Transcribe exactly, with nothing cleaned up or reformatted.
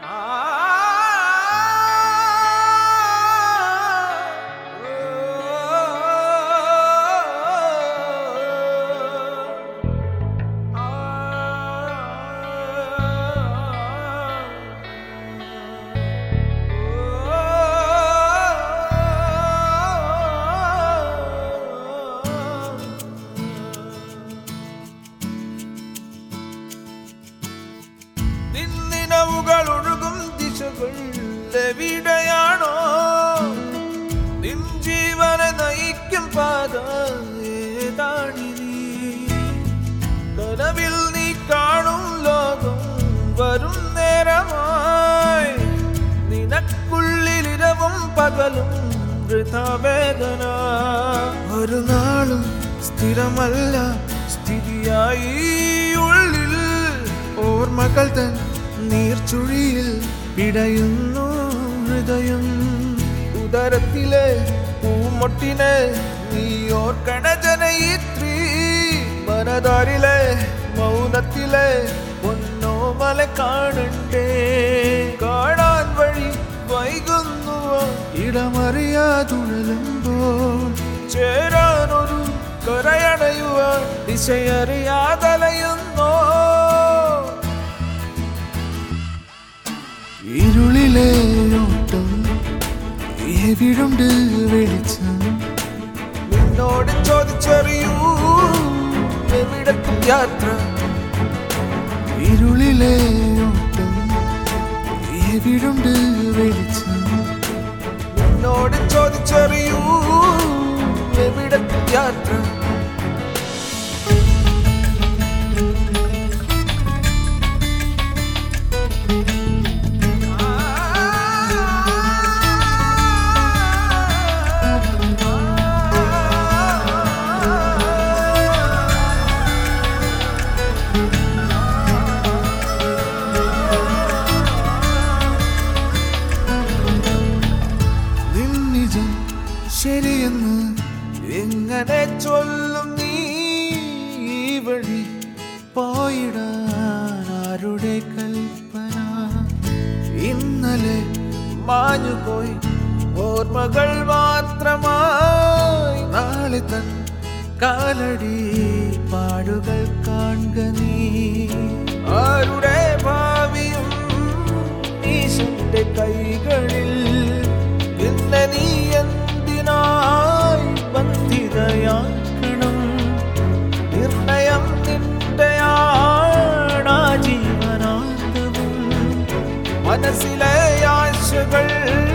നിന്നിനവുകളൊഴുകും ദിശകൾ എവിടെയാണോ നിൻ ജീവനെ നയിക്കും പാത ഏതാണിനി കനവിൽ നീ കാണും ലോകം വരും നേരമായി നിനക്കുള്ളിലിരവും പകലും വൃഥാവേദന ഒരു നാളും സ്ഥിരമല്ല സ്ഥിതിയായി ഉള്ളിൽ ഓർമ്മകൾ തൻ നീർച്ചുഴിയിൽ പിടയുന്നു ഹൃദയം ഉദരത്തിലെ പൂമൊട്ടിനെ നീ ഓർക്കണ ജനയിത്രി മനതാരിലെ മൗനത്തിലെ പൊന്നോമല കാണണ്ടേ കാണാൻ വഴി വൈകുന്നുവോ ഇടമറിയാതുഴലുമ്പോൾ ചേരാനൊരു കരയണയുവാൻ ദിശയറിയാതലയുന്നോ ഇരുളിലെ ഓട്ടം എവിടുണ്ട് വെളിച്ചം നിന്നോട് ചോദിച്ചറിയൂ എവിടത്തും യാത്ര ഇരുളിലെ ഓട്ടം എവിടുണ്ട് വെളിച്ചം നിന്നോട് ചോദിച്ചറിയൂ എവിടത്തും യാത്ര ശരിയെന്ന് എങ്ങനെ ചൊല്ലും നീ വഴി പോയിടാൻ ആരുടെ കൽപ്പന ഇന്നലെ മാഞ്ഞുപോയി ഓർമ്മകൾ മാത്രമായി നാളെ തൻ കാലടി പാടുകൾ കാണുക നീ ആരുടെ ഭാവിയും ഈശന്റെ കൈകളിൽ ഇന്ന് നീ ബന്ധിതയാക്കണം നിർണയം നിന്റെയാണാ ജീവനാന്തവും മനസ്സിലെ ആശകൾ